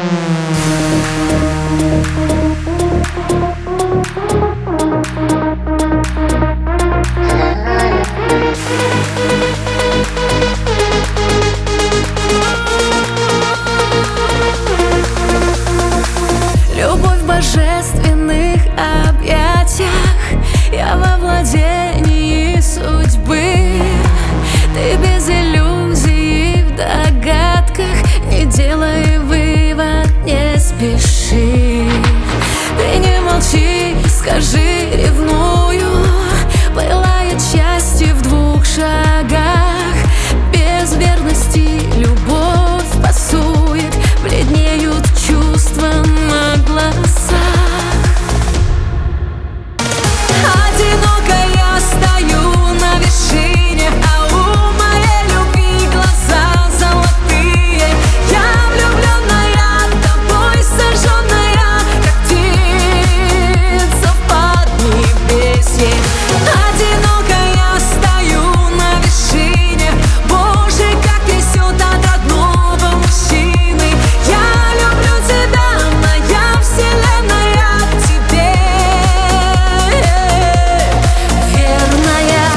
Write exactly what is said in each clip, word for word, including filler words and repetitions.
Любовь в божественных объятиях, я во владении судьбы. Ты без иллюзий в догадках, не делай вывод, не спеши. Ты не молчи, скажи, ревную. Пылает счастье в двух шагах. Без верности любовь пасует, бледнеют чувства на глазах. Одиноко я стою на вершине, а у моей любви глаза золотые. Я влюбленная, тобой сожженная, как птица в поднебесье. Одиноко я стою на вершине, Боже, как трясет от родного мужчины. Я люблю тебя, моя вселенная, тебе верная.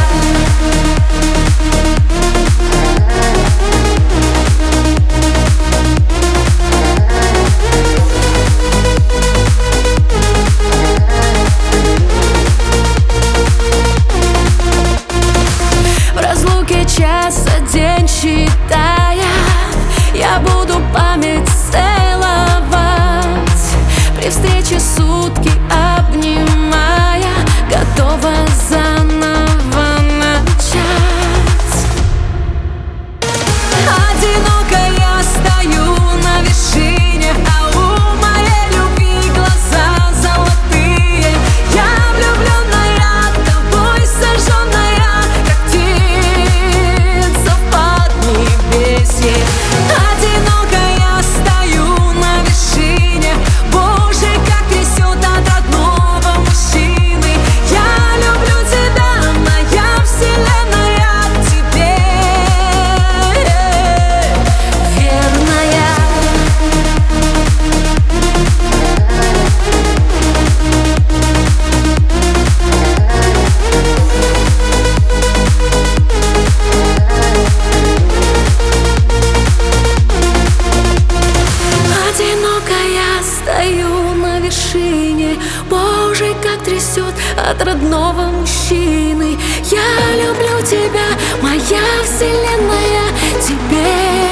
В разлуке часа день считая, я буду память целовать. При встрече сутки обнимая, готова заново начать. Одиноко я стою на вершине, а у моей любви глаза золотые. Я влюбленная, тобой сожженная, как птица в поднебесье. Одиноко я стою на вершине, Боже, как трясет от родного мужчины. Я люблю тебя, моя вселенная, тебе верная. Одиноко я стою на вершине, Боже, как трясет от родного мужчины. Я люблю тебя, моя вселенная, тебе